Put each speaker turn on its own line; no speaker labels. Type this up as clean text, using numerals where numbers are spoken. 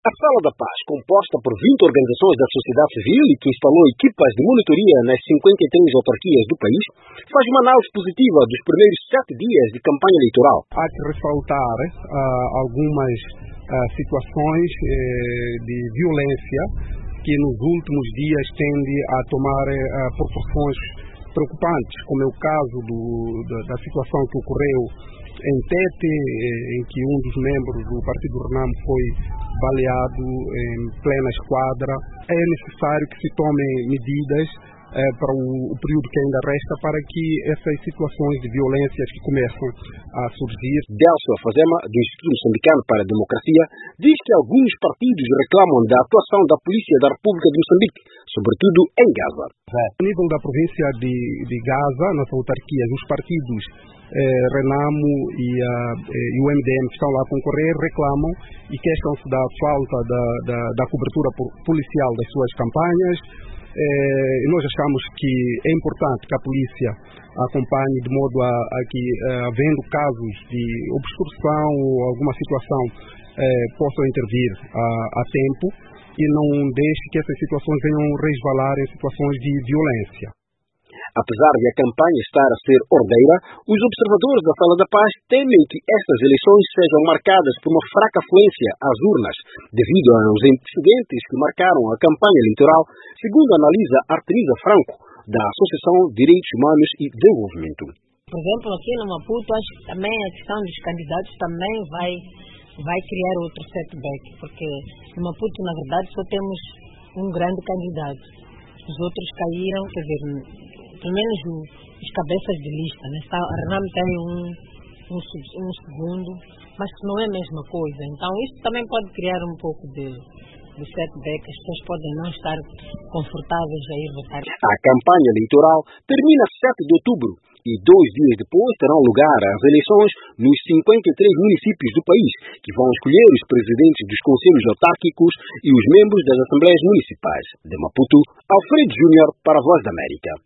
A Sala da Paz, composta por 20 organizações da sociedade civil e que instalou equipas de monitoria nas 53 autarquias do país, faz uma análise positiva dos primeiros 7 dias de campanha eleitoral.
Há que ressaltar algumas situações de violência que nos últimos dias tendem a tomar proporções preocupantes, como é o caso da situação que ocorreu em Tete, em que um dos membros do Partido Renamo foi baleado em plena esquadra. É necessário que se tomem medidas para o período que ainda resta para que essas situações de violências que começam a surgir.
Delcio Afazema, do Instituto Moçambicano para a Democracia, diz que alguns partidos reclamam da atuação da Polícia da República de Moçambique, sobretudo em Gaza.
A nível da província de Gaza, nas autarquias, os partidos Renamo e o MDM que estão lá a concorrer reclamam e queixam-se da falta da cobertura policial das suas campanhas. Nós achamos que é importante que a polícia acompanhe de modo a que, havendo casos de obstrução ou alguma situação, possam intervir a tempo e não deixe que essas situações venham resvalar em situações de violência.
Apesar de a campanha estar a ser ordeira, os observadores da Sala da Paz temem que estas eleições sejam marcadas por uma fraca afluência às urnas, devido aos antecedentes que marcaram a campanha eleitoral, segundo analisa Artemisa Franco, da Associação Direitos Humanos e Desenvolvimento.
Por exemplo, aqui no Maputo, acho que também a questão dos candidatos também vai criar outro setback, porque no Maputo, na verdade, só temos um grande candidato. Os outros caíram, quer dizer, pelo menos os cabeças de lista, né? A Renamo tem um segundo, mas que não é a mesma coisa. Então isso também pode criar um pouco de setback, as pessoas podem não estar confortáveis a ir votar.
A campanha eleitoral termina 7 de outubro e 2 dias depois terão lugar as eleições nos 53 municípios do país, que vão escolher os presidentes dos conselhos autárquicos e os membros das assembleias municipais. De Maputo, Alfredo Júnior para a Voz da América.